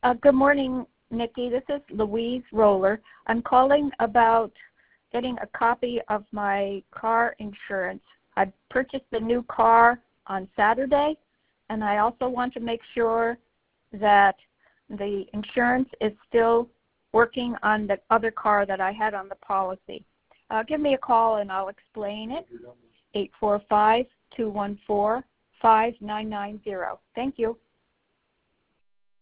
Good morning, Nikki. This is Louise Roller. I'm calling about getting a copy of my car insurance. I purchased the new car on Saturday, and I also want to make sure that the insurance is still working on the other car that I had on the policy. Give me a call and I'll explain it. 845-214-5990. Thank you.